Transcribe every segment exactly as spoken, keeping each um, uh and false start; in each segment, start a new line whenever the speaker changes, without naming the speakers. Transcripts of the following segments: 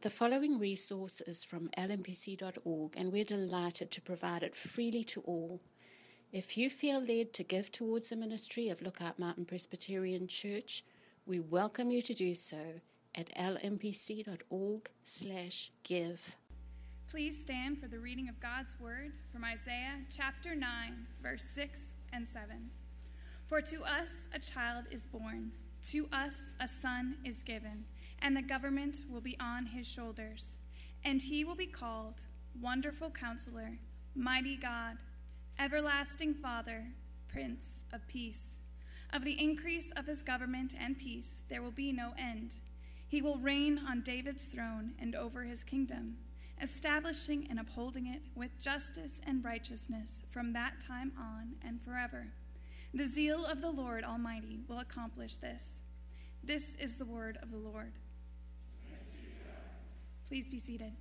The following resource is from L M P C dot org, and we're delighted to provide it freely to all. If you feel led to give towards the ministry of Lookout Mountain Presbyterian Church, we welcome you to do so at lmpc.org slash give.
Please stand for the reading of God's Word from Isaiah chapter nine, verse six and seven. For to us a child is born, to us a son is given, and the government will be on his shoulders. And he will be called Wonderful Counselor, Mighty God, Everlasting Father, Prince of Peace. Of the increase of his government and peace there will be no end. He will reign on David's throne and over his kingdom, establishing and upholding it with justice and righteousness from that time on and forever. The zeal of the Lord Almighty will accomplish this. This is the word of the Lord. Please be seated.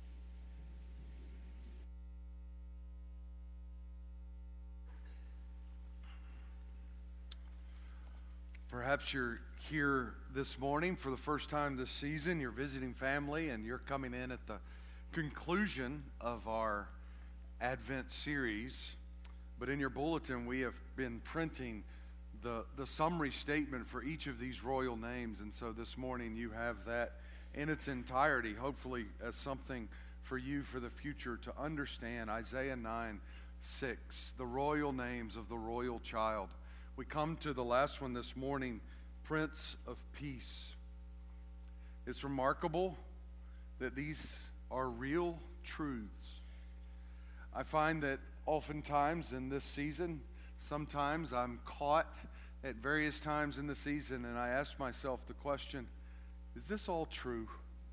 Perhaps you're here this morning for the first time this season. You're visiting family and you're coming in at the conclusion of our Advent series. But in your bulletin, we have been printing the, the summary statement for each of these royal names. And so this morning you have that in its entirety, hopefully as something for you for the future to understand. Isaiah nine six, the royal names of the royal child. We come to the last one this morning, Prince of Peace. It's remarkable that these are real truths. I find that oftentimes in this season, sometimes I'm caught at various times in the season and I ask myself the question, is this all true?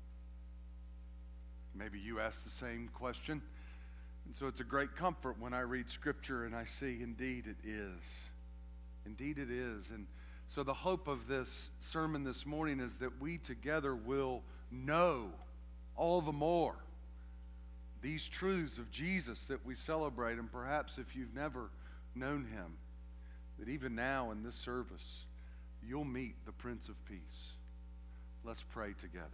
Maybe you ask the same question. And so it's a great comfort when I read Scripture and I see, indeed it is. Indeed it is. And so the hope of this sermon this morning is that we together will know all the more these truths of Jesus that we celebrate. And perhaps if you've never known him, that even now in this service, you'll meet the Prince of Peace. Let's pray together.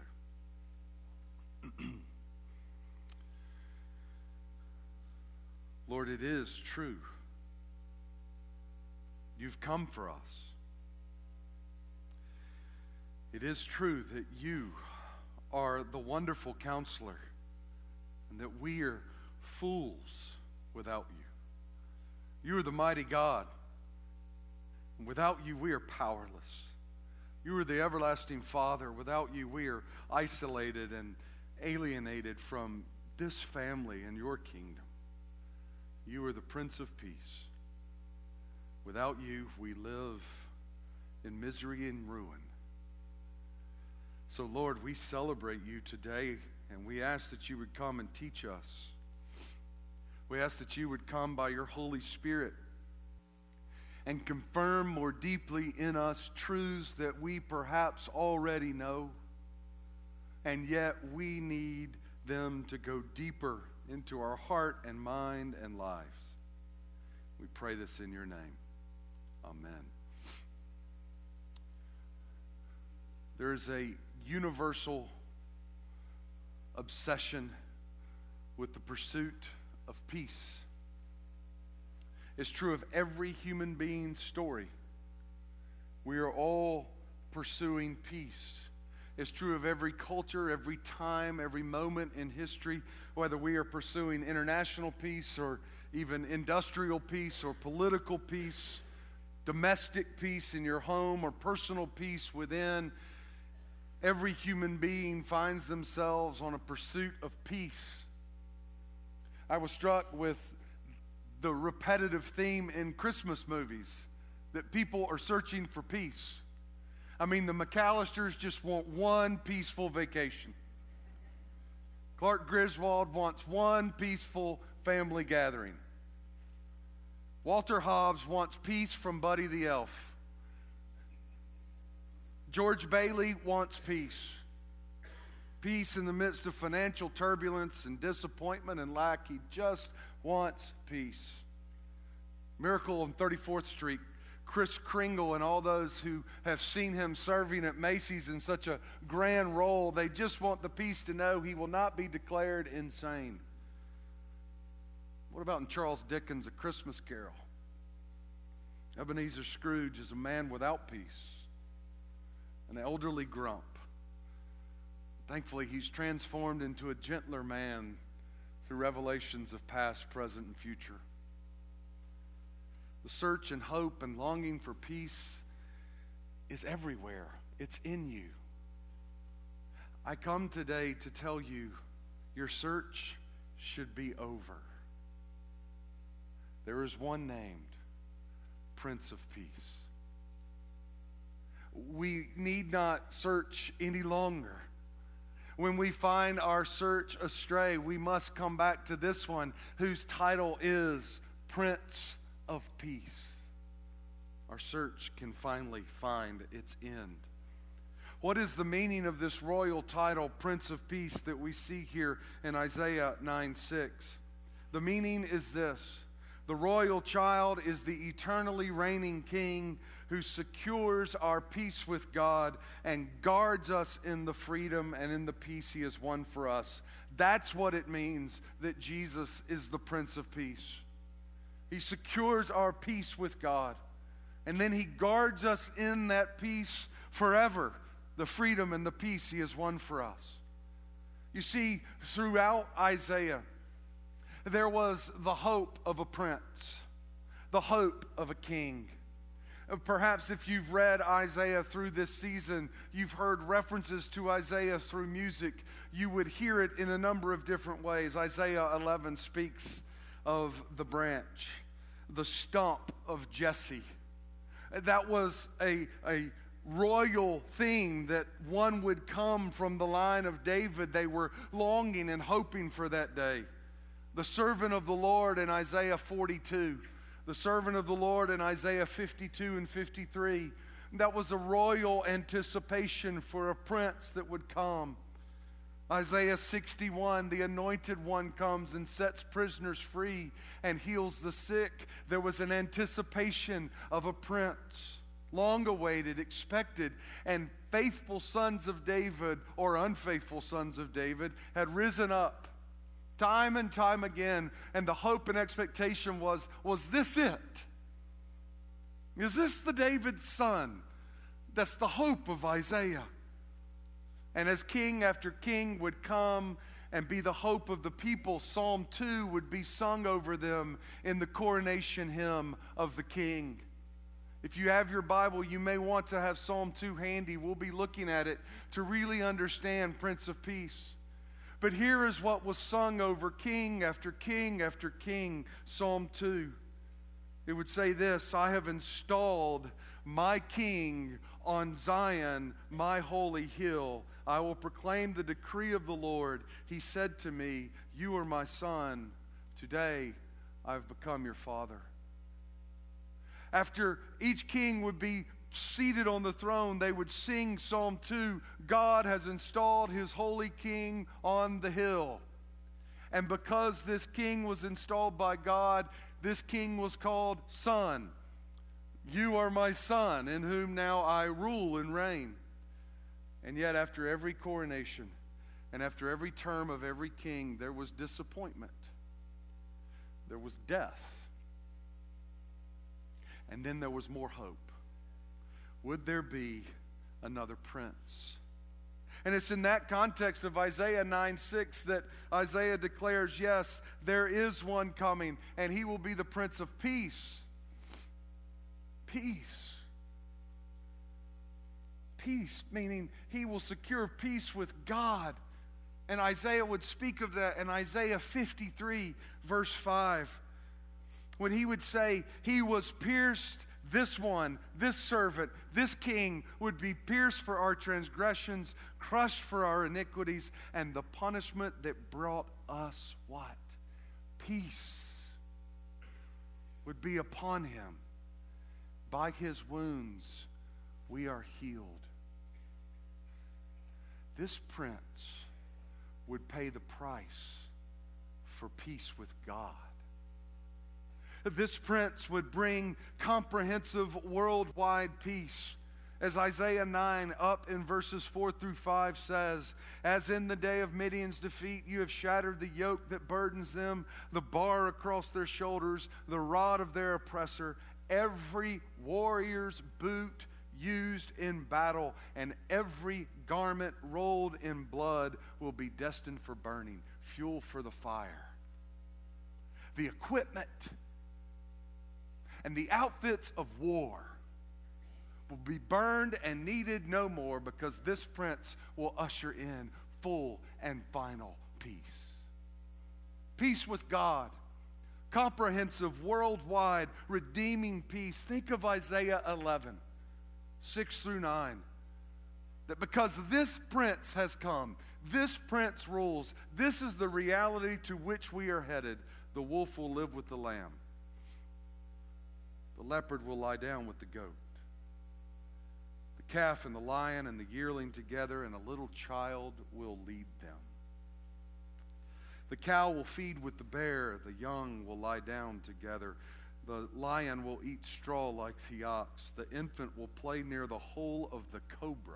Lord, it is true. You've come for us. It is true that you are the wonderful counselor and that we are fools without you. You are the mighty God. And without you, we are powerless. You are the everlasting Father. Without you, we are isolated and alienated from this family and your kingdom. You are the Prince of Peace. Without you, we live in misery and ruin. So, Lord, we celebrate you today, and we ask that you would come and teach us. We ask that you would come by your Holy Spirit and confirm more deeply in us truths that we perhaps already know, and yet we need them to go deeper into our heart and mind and lives. We pray this in your name. Amen. There's a universal obsession with the pursuit of peace. It's true of every human being's story. We are all pursuing peace. It's true of every culture, every time, every moment in history, whether we are pursuing international peace or even industrial peace or political peace, domestic peace in your home or personal peace within. Every human being finds themselves on a pursuit of peace. I was struck with the repetitive theme in Christmas movies, that people are searching for peace. I mean, the McAllisters just want one peaceful vacation. Clark Griswold wants one peaceful family gathering. Walter Hobbs wants peace from Buddy the Elf. George Bailey wants peace. Peace in the midst of financial turbulence and disappointment and lack. He just wants peace. Miracle on thirty-fourth Street. Kris Kringle and all those who have seen him serving at Macy's in such a grand role, they just want the peace to know he will not be declared insane. What about in Charles Dickens' A Christmas Carol? Ebenezer Scrooge is a man without peace, an elderly grump. Thankfully, he's transformed into a gentler man through revelations of past, present, and future. The search and hope and longing for peace is everywhere. It's in you. I come today to tell you your search should be over. There is one named Prince of Peace. We need not search any longer. When we find our search astray, we must come back to this one whose title is Prince of Peace. Our search can finally find its end. What is the meaning of this royal title, Prince of Peace, that we see here in Isaiah nine six? The meaning is this: the royal child is the eternally reigning king who secures our peace with God and guards us in the freedom and in the peace he has won for us. That's what it means that Jesus is the Prince of Peace. He secures our peace with God, and then he guards us in that peace forever, the freedom and the peace he has won for us. You see, throughout Isaiah, there was the hope of a prince, the hope of a king. Perhaps if you've read Isaiah through this season, you've heard references to Isaiah through music. You would hear it in a number of different ways. Isaiah eleven speaks of the branch, the stump of Jesse. That was a, a royal theme, that one would come from the line of David. They were longing and hoping for that day. The servant of the Lord in Isaiah forty-two. The servant of the Lord in Isaiah fifty-two and fifty-three. That was a royal anticipation for a prince that would come. Isaiah sixty-one, the anointed one comes and sets prisoners free and heals the sick. There was an anticipation of a prince, long awaited, expected, and faithful sons of David, or unfaithful sons of David, had risen up time and time again, and the hope and expectation was, was this it? Is this the David's son? That's the hope of Isaiah. And as king after king would come and be the hope of the people, Psalm two would be sung over them in the coronation hymn of the king. If you have your Bible, you may want to have Psalm two handy. We'll be looking at it to really understand Prince of Peace. But here is what was sung over king after king after king, Psalm two. It would say this: I have installed my king on Zion, my holy hill. I will proclaim the decree of the Lord. He said to me, you are my son. Today I have become your father. After each king would be seated on the throne, they would sing Psalm two. God has installed his holy king on the hill. And because this king was installed by God, this king was called Son. You are my son, in whom now I rule and reign. And yet after every coronation and after every term of every king, there was disappointment. There was death. And then there was more hope. Would there be another prince? And it's in that context of Isaiah nine six that Isaiah declares, yes, there is one coming, and he will be the Prince of Peace. Peace. Peace, meaning he will secure peace with God. And Isaiah would speak of that in Isaiah fifty-three, verse five, when he would say, he was pierced. This one, this servant, this king would be pierced for our transgressions, crushed for our iniquities, and the punishment that brought us what? Peace would be upon him. By his wounds we are healed. This prince would pay the price for peace with God. This prince would bring comprehensive worldwide peace. As Isaiah nine, up in verses four through five says, as in the day of Midian's defeat, you have shattered the yoke that burdens them, the bar across their shoulders, the rod of their oppressor, every warrior's boot used in battle, and every garment rolled in blood will be destined for burning, fuel for the fire. The equipment and the outfits of war will be burned and needed no more, because this prince will usher in full and final peace. Peace with God, comprehensive, worldwide, redeeming peace. Think of Isaiah eleven, six through nine. That because this prince has come, this prince rules, this is the reality to which we are headed. The wolf will live with the lamb. The leopard will lie down with the goat. The calf and the lion and the yearling together, and a little child will lead them. The cow will feed with the bear, the young will lie down together. The lion will eat straw like the ox. The infant will play near the hole of the cobra.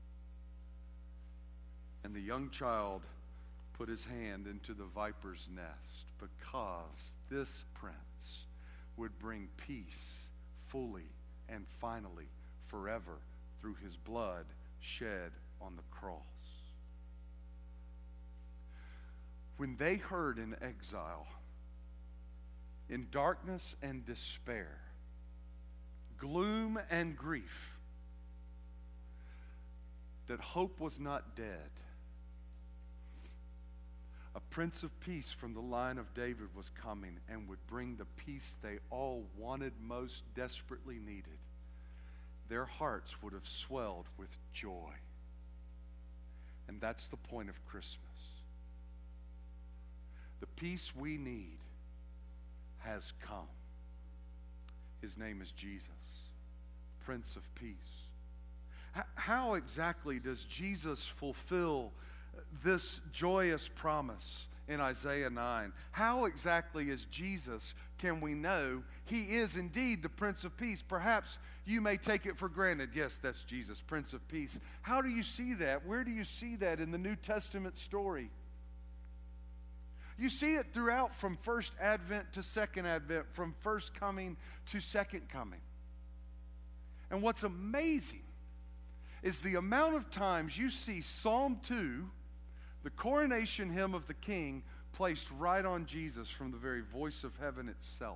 And the young child put his hand into the viper's nest, because this prince would bring peace fully and finally forever through his blood shed on the cross. When they heard in exile, in darkness and despair, gloom and grief, that hope was not dead, a Prince of Peace from the line of David was coming and would bring the peace they all wanted, most desperately needed. Their hearts would have swelled with joy. And that's the point of Christmas. The peace we need has come. His name is Jesus, Prince of Peace. H- how exactly does Jesus fulfill this joyous promise in Isaiah nine? How exactly is Jesus, can we know he is indeed the Prince of Peace? Perhaps you may take it for granted. Yes, that's Jesus, Prince of Peace. How do you see that? Where do you see that in the New Testament story? You see it throughout, from first Advent to second Advent, from first coming to second coming. And what's amazing is the amount of times you see Psalm two, the coronation hymn of the King, placed right on Jesus from the very voice of heaven itself.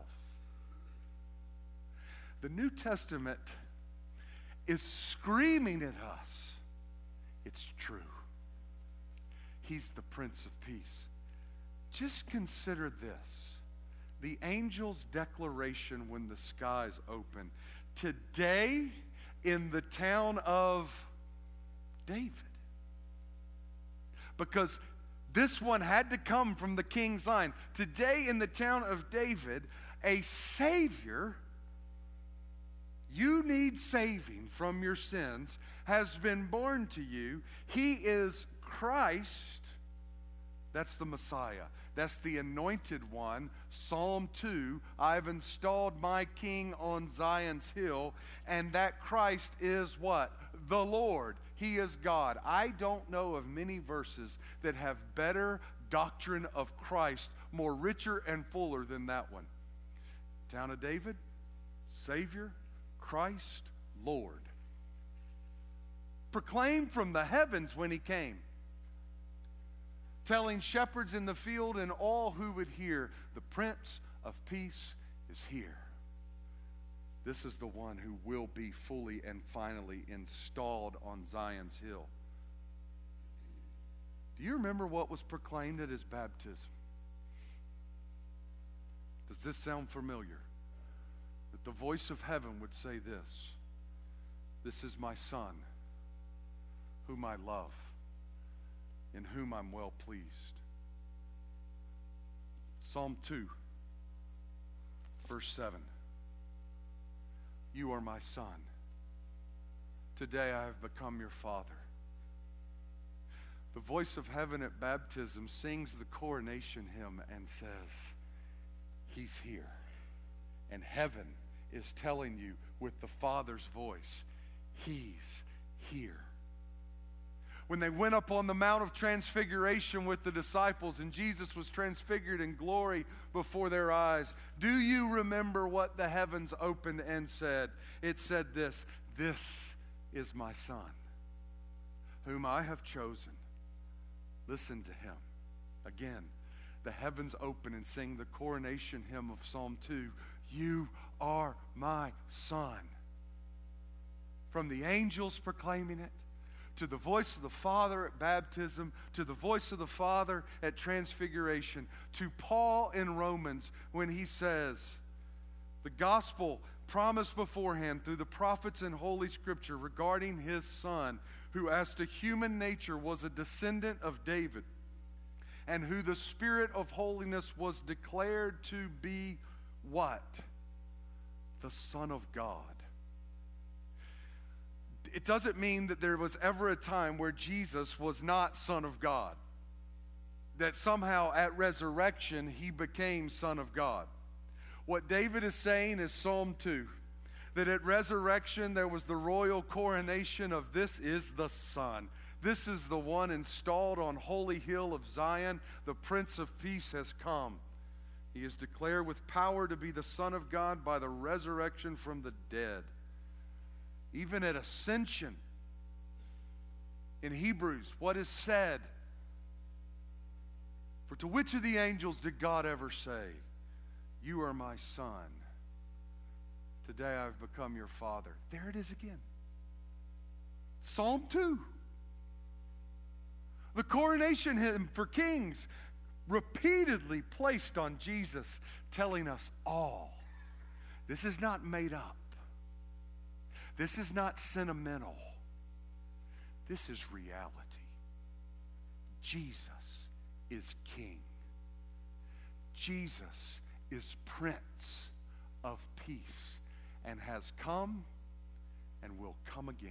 The New Testament is screaming at us, it's true. He's the Prince of Peace. Just consider this. The angel's declaration when the skies open. Today in the town of David. Because this one had to come from the king's line. Today in the town of David, a Savior, you need saving from your sins, has been born to you. He is Christ. That's the Messiah. That's the anointed one. Psalm two, I've installed my king on Zion's hill. And that Christ is what? The Lord. He is God. I don't know of many verses that have better doctrine of Christ, more richer and fuller than that one. Town of David, Savior, Christ, Lord. Proclaimed from the heavens when he came, telling shepherds in the field and all who would hear, the Prince of Peace is here. This is the one who will be fully and finally installed on Zion's hill. Do you remember what was proclaimed at his baptism? Does this sound familiar? That the voice of heaven would say this: this is my Son, whom I love, in whom I'm well pleased. Psalm two, verse seven. You are my Son. Today I have become your Father. The voice of heaven at baptism sings the coronation hymn and says, He's here. And heaven is telling you with the Father's voice, He's here. When they went up on the Mount of Transfiguration with the disciples and Jesus was transfigured in glory before their eyes, do you remember what the heavens opened and said? It said this, "This is my Son, whom I have chosen. Listen to him." Again, the heavens open and sing the coronation hymn of Psalm two. You are my Son. From the angels proclaiming it, to the voice of the Father at baptism, to the voice of the Father at transfiguration, to Paul in Romans when he says, the gospel promised beforehand through the prophets in Holy Scripture regarding his Son, who as to human nature was a descendant of David, and who the Spirit of holiness was declared to be what? The Son of God. It doesn't mean that there was ever a time where Jesus was not Son of God. That somehow at resurrection he became Son of God. What David is saying is Psalm two. That at resurrection there was the royal coronation of this is the Son. This is the one installed on holy hill of Zion. The Prince of Peace has come. He is declared with power to be the Son of God by the resurrection from the dead. Even at ascension, in Hebrews, what is said? For to which of the angels did God ever say, "You are my Son. Today I've become your Father"? There it is again. Psalm two. The coronation hymn for kings, repeatedly placed on Jesus, telling us all. This is not made up. This is not sentimental. This is reality. Jesus is King. Jesus is Prince of Peace and has come and will come again.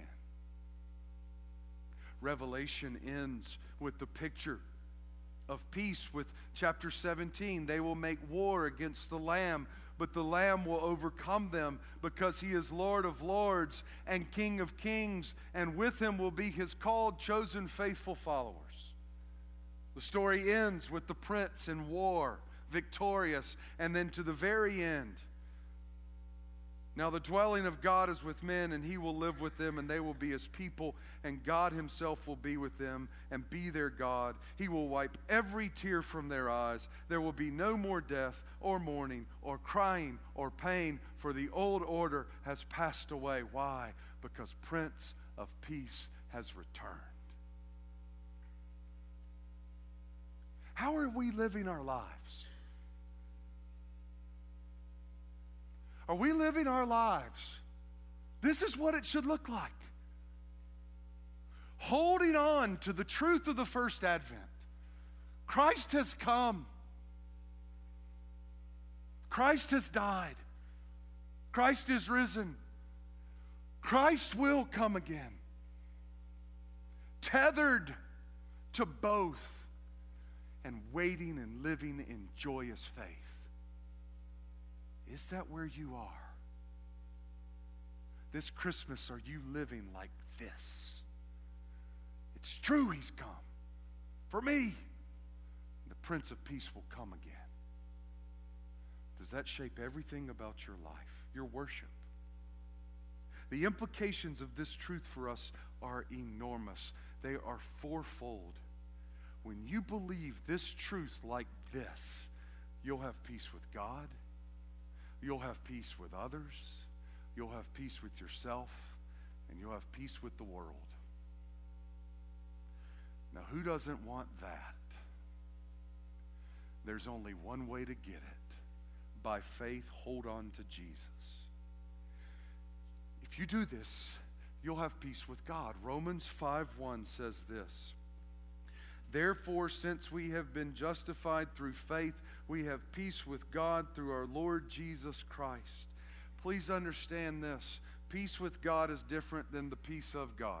Revelation ends with the picture of peace with chapter seventeen. They will make war against the Lamb, but the Lamb will overcome them because he is Lord of lords and King of kings, and with him will be his called, chosen, faithful followers. The story ends with the prince in war, victorious, and then to the very end. Now the dwelling of God is with men, and he will live with them, and they will be his people, and God himself will be with them and be their God. He will wipe every tear from their eyes. There will be no more death or mourning or crying or pain, for the old order has passed away. Why? Because Prince of Peace has returned. How are we living our lives? Are we living our lives? This is what it should look like. Holding on to the truth of the first advent. Christ has come. Christ has died. Christ is risen. Christ will come again. Tethered to both and waiting and living in joyous faith. Is that where you are? This Christmas, are you living like this? It's true he's come for me. The Prince of Peace will come again. Does that shape everything about your life, your worship? The implications of this truth for us are enormous. They are fourfold. When you believe this truth like this, you'll have peace with God. You'll have peace with others. You'll have peace with yourself. And you'll have peace with the world. Now, who doesn't want that? There's only one way to get it. By faith, hold on to Jesus. If you do this, you'll have peace with God. Romans five one says this. Therefore, since we have been justified through faith, we have peace with God through our Lord Jesus Christ. Please understand this. Peace with God is different than the peace of God.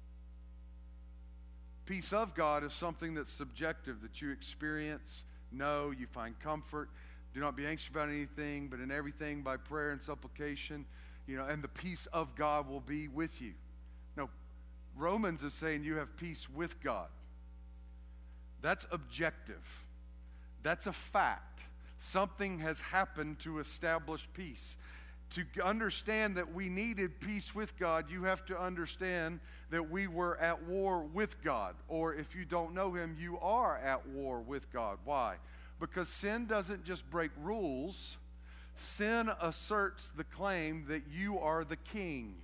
Peace of God is something that's subjective, that you experience, know, you find comfort. Do not be anxious about anything, but in everything by prayer and supplication, you know, and the peace of God will be with you. No, Romans is saying you have peace with God. That's objective. That's a fact. Something has happened to establish peace. To understand that we needed peace with God, you have to understand that we were at war with God. Or if you don't know Him, you are at war with God. Why? Because sin doesn't just break rules. Sin asserts the claim that you are the king.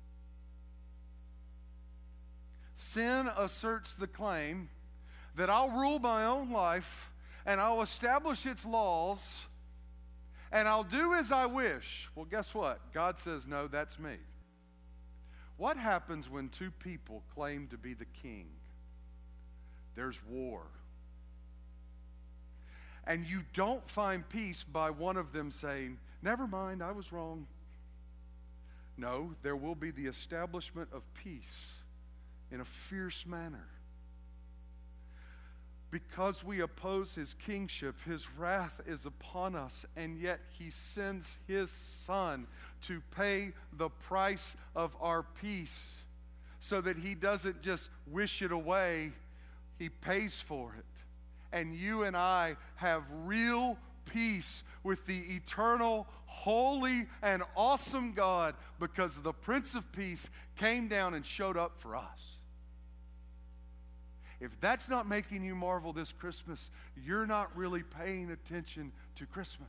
Sin asserts the claim that I'll rule my own life and I'll establish its laws and I'll do as I wish. Well, guess what? God says, no, that's me. What happens when two people claim to be the king? There's war. And you don't find peace by one of them saying, never mind, I was wrong. No, there will be the establishment of peace in a fierce manner. Because we oppose His kingship, His wrath is upon us, and yet He sends His Son to pay the price of our peace so that He doesn't just wish it away, He pays for it. And you and I have real peace with the eternal, holy, and awesome God because the Prince of Peace came down and showed up for us. If that's not making you marvel this Christmas, you're not really paying attention to Christmas.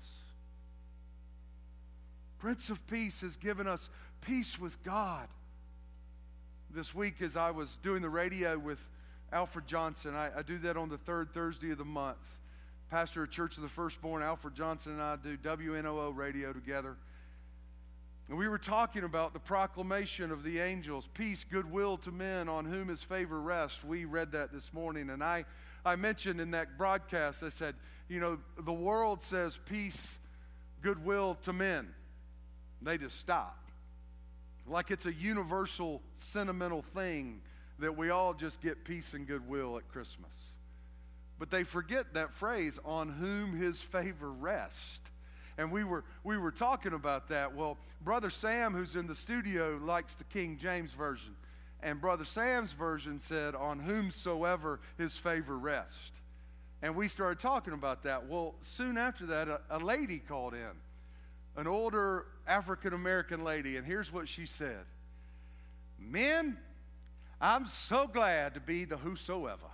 Prince of Peace has given us peace with God. This week as I was doing the radio with Alfred Johnson, I, I do that on the third Thursday of the month. Pastor of Church of the Firstborn, Alfred Johnson and I do W N O O radio together. And we were talking about the proclamation of the angels, peace, goodwill to men on whom His favor rests. We read that this morning, and I, I mentioned in that broadcast, I said, you know, the world says peace, goodwill to men. They just stop. Like it's a universal, sentimental thing that we all just get peace and goodwill at Christmas. But they forget that phrase, on whom His favor rests. And we were we were talking about that. Well, Brother Sam, who's in the studio, likes the King James Version. And Brother Sam's version said, on whomsoever His favor rests. And we started talking about that. Well, soon after that, a, a lady called in, an older African-American lady. And here's what she said. Men, I'm so glad to be the whosoever.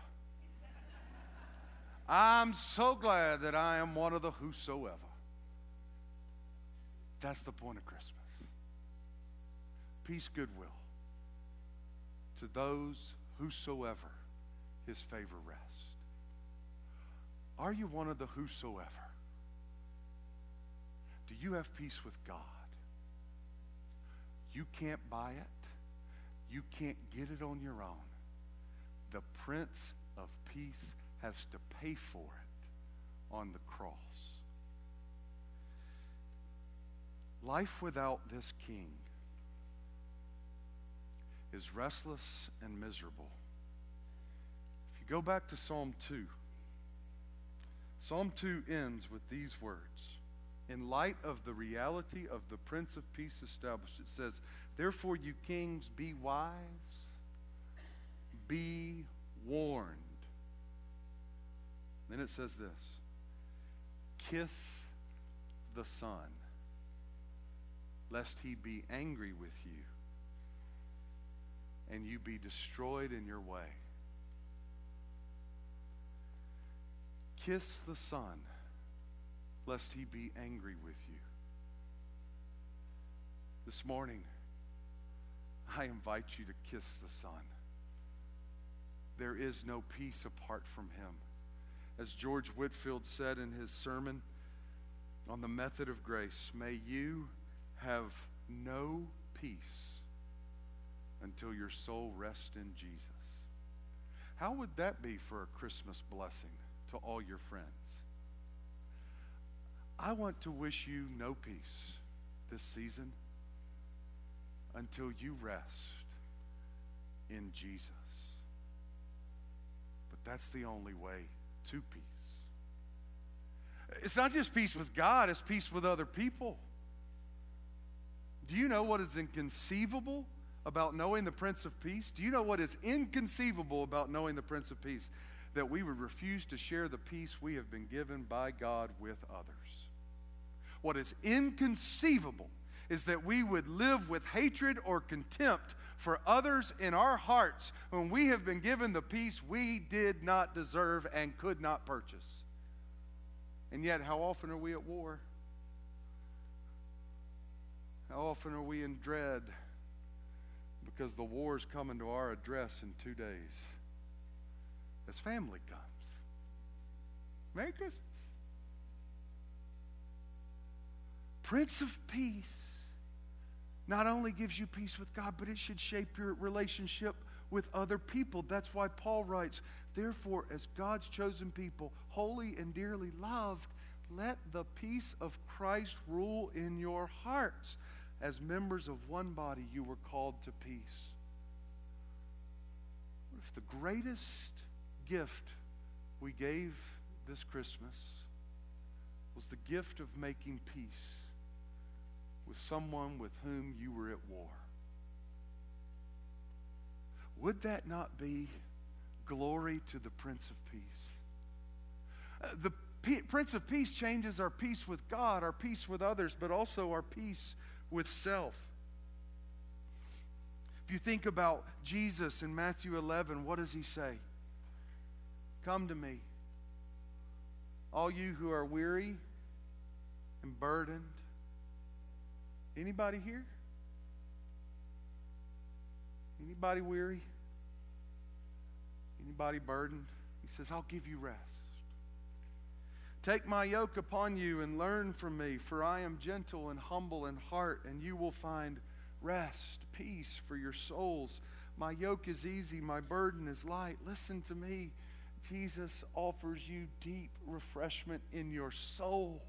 I'm so glad that I am one of the whosoever. That's the point of Christmas. Peace, goodwill to those whosoever His favor rests. Are you one of the whosoever? Do you have peace with God? You can't buy it. You can't get it on your own. The Prince of Peace has to pay for it on the cross. Life without this King is restless and miserable. If you go back to Psalm two, Psalm two ends with these words. In light of the reality of the Prince of Peace established, it says, therefore you kings, be wise, be warned. Then it says this, kiss the Son, lest He be angry with you and you be destroyed in your way. Kiss the Son, lest He be angry with you. This morning, I invite you to kiss the Son. There is no peace apart from Him. As George Whitefield said in his sermon on the method of grace, may you have no peace until your soul rests in Jesus. How would that be for a Christmas blessing to all your friends? I want to wish you no peace this season until you rest in Jesus. But that's the only way to peace. It's not just peace with God, it's peace with other people. Do you know what is inconceivable about knowing the Prince of Peace? Do you know what is inconceivable about knowing the Prince of Peace? That we would refuse to share the peace we have been given by God with others. What is inconceivable is that we would live with hatred or contempt for others in our hearts when we have been given the peace we did not deserve and could not purchase. And yet, how often are we at war? How often are we in dread because the war is coming to our address in two days as family comes? Merry Christmas. Prince of Peace not only gives you peace with God, but it should shape your relationship with other people. That's why Paul writes, therefore, as God's chosen people, holy and dearly loved, let the peace of Christ rule in your hearts. As members of one body, you were called to peace. What if the greatest gift we gave this Christmas was the gift of making peace with someone with whom you were at war? Would that not be glory to the Prince of Peace? Uh, the P- Prince of Peace changes our peace with God, our peace with others, but also our peace with self. If you think about Jesus in Matthew eleven, what does he say? Come to me, all you who are weary and burdened. Anybody here? Anybody weary? Anybody burdened? He says, I'll give you rest. Take my yoke upon you and learn from me, for I am gentle and humble in heart, and you will find rest, peace for your souls. My yoke is easy, my burden is light. Listen to me. Jesus offers you deep refreshment in your soul.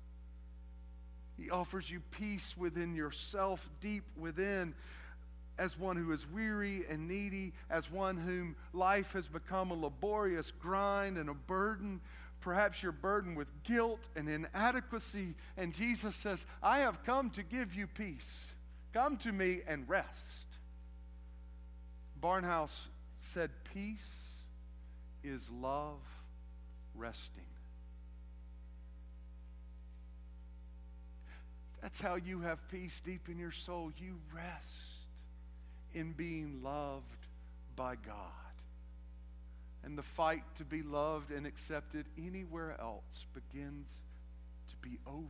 He offers you peace within yourself, deep within, as one who is weary and needy, as one whom life has become a laborious grind and a burden. Perhaps you're burdened with guilt and inadequacy, and Jesus says, I have come to give you peace. Come to me and rest. Barnhouse said, peace is love resting. That's how you have peace deep in your soul. You rest in being loved by God. And the fight to be loved and accepted anywhere else begins to be over.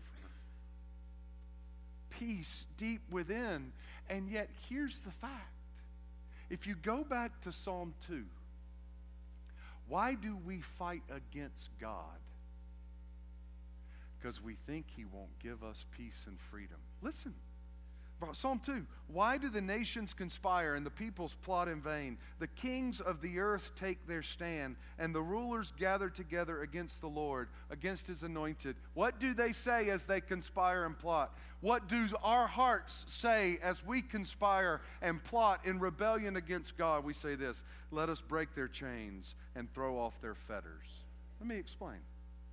Peace deep within. And yet, here's the fact. If you go back to Psalm two, why do we fight against God? Because we think he won't give us peace and freedom. Listen. Psalm two, why do the nations conspire and the peoples plot in vain? The kings of the earth take their stand, and the rulers gather together against the Lord, against his anointed. What do they say as they conspire and plot? What do our hearts say as we conspire and plot in rebellion against God? We say this, let us break their chains and throw off their fetters. Let me explain.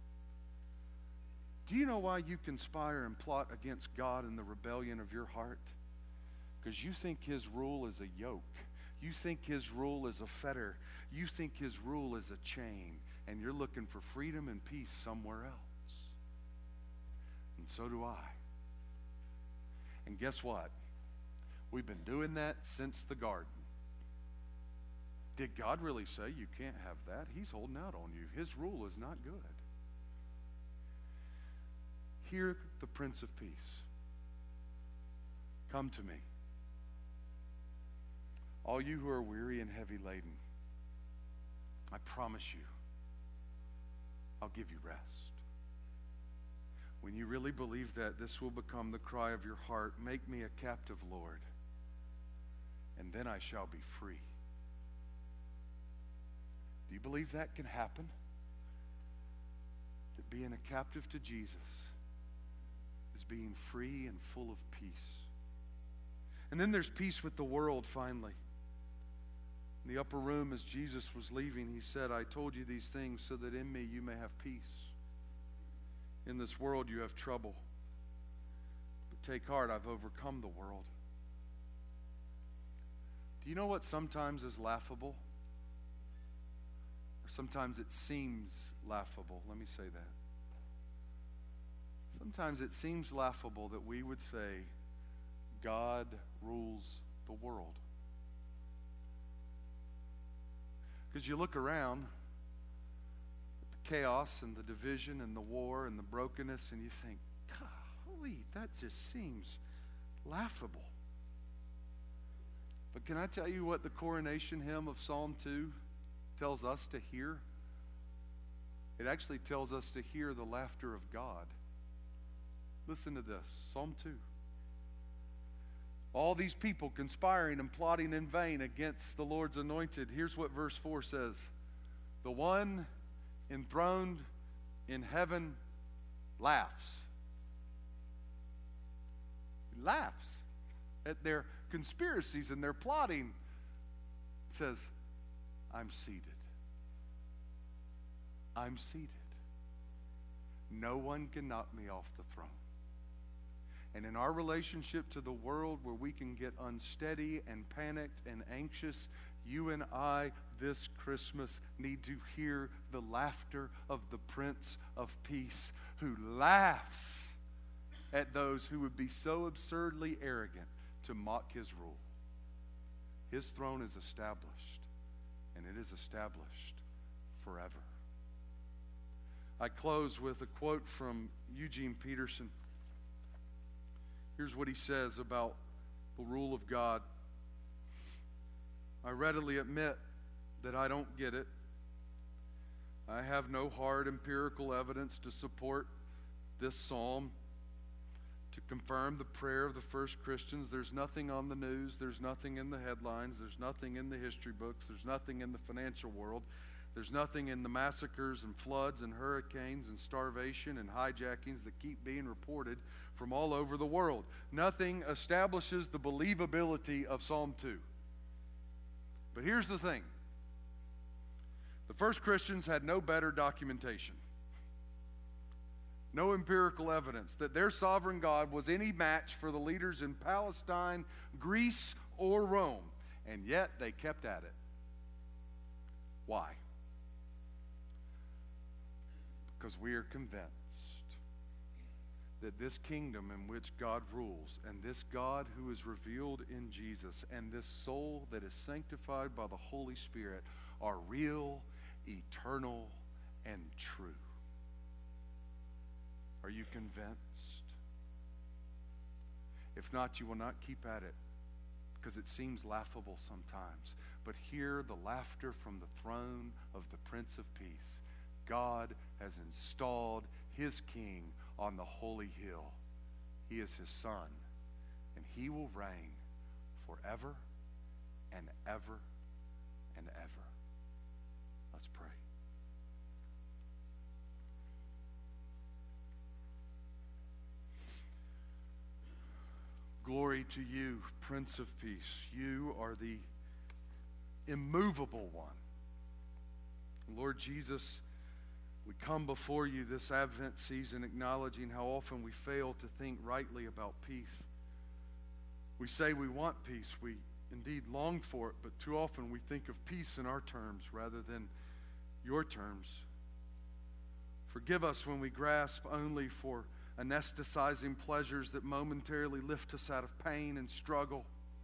Do you know why you conspire and plot against God in the rebellion of your heart? Because you think his rule is a yoke. You think his rule is a fetter. You think his rule is a chain. And you're looking for freedom and peace somewhere else. And so do I. And guess what? We've been doing that since the garden. Did God really say you can't have that? He's holding out on you. His rule is not good. Hear the Prince of Peace. Come to me, all you who are weary and heavy laden. I promise you, I'll give you rest. When you really believe that, this will become the cry of your heart. Make me a captive, Lord, and then I shall be free. Do you believe that can happen? That being a captive to Jesus is being free and full of peace. And then there's peace with the world, finally. In the upper room, as Jesus was leaving, he said, I told you these things so that in me you may have peace. In this world you have trouble. But take heart, I've overcome the world. Do you know what sometimes is laughable? Or sometimes it seems laughable. Let me say that. Sometimes it seems laughable that we would say, God rules the world. Because you look around at the chaos and the division and the war and the brokenness, and you think, golly, that just seems laughable. But can I tell you what the coronation hymn of Psalm two tells us to hear? It actually tells us to hear the laughter of God. Listen to this, Psalm two. All these people conspiring and plotting in vain against the Lord's anointed. Here's what verse four says. The one enthroned in heaven laughs. He laughs at their conspiracies and their plotting. It says, I'm seated. I'm seated. No one can knock me off the throne. And in our relationship to the world, where we can get unsteady and panicked and anxious, you and I this Christmas need to hear the laughter of the Prince of Peace, who laughs at those who would be so absurdly arrogant to mock his rule. His throne is established, and it is established forever. I close with a quote from Eugene Peterson. Here's what he says about the rule of God. I readily admit that I don't get it. I have no hard empirical evidence to support this psalm, to confirm the prayer of the first Christians. There's nothing on the news. There's nothing in the headlines. There's nothing in the history books. There's nothing in the financial world. There's nothing in the massacres and floods and hurricanes and starvation and hijackings that keep being reported from all over the world. Nothing establishes the believability of Psalm two. But here's the thing. The first Christians had no better documentation, no empirical evidence that their sovereign God was any match for the leaders in Palestine, Greece, or Rome. And yet they kept at it. Why? Because we are convinced that this kingdom in which God rules, and this God who is revealed in Jesus, and this soul that is sanctified by the Holy Spirit are real, eternal, and true. Are you convinced? If not, you will not keep at it, because it seems laughable sometimes. But hear the laughter from the throne of the Prince of Peace. God has installed his king on the holy hill. He is his son, and he will reign forever and ever and ever. Let's pray. Glory to you, Prince of Peace. You are the immovable one. Lord Jesus, we come before you this Advent season acknowledging how often we fail to think rightly about peace. We say we want peace. We indeed long for it, but too often we think of peace in our terms rather than your terms. Forgive us when we grasp only for anesthetizing pleasures that momentarily lift us out of pain and struggle.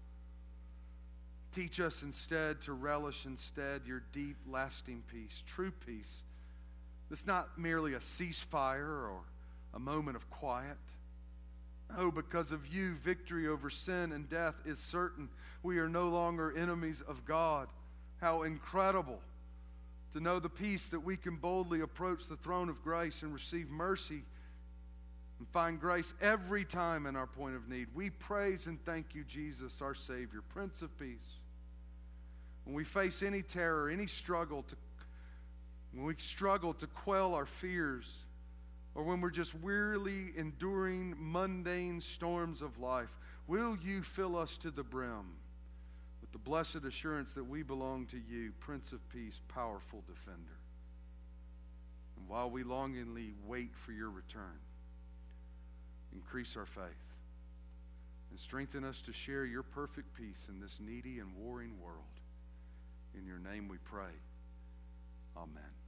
Teach us instead to relish instead your deep, lasting peace, true peace. It's not merely a ceasefire or a moment of quiet. No, because of you, victory over sin and death is certain. We are no longer enemies of God. How incredible to know the peace that we can boldly approach the throne of grace and receive mercy and find grace every time in our point of need. We praise and thank you, Jesus, our Savior, Prince of Peace. When we face any terror, any struggle to When we struggle to quell our fears, or when we're just wearily enduring mundane storms of life, will you fill us to the brim with the blessed assurance that we belong to you, Prince of Peace, powerful defender. And while we longingly wait for your return. Increase our faith and strengthen us to share your perfect peace in this needy and warring world. In your name we pray. Amen.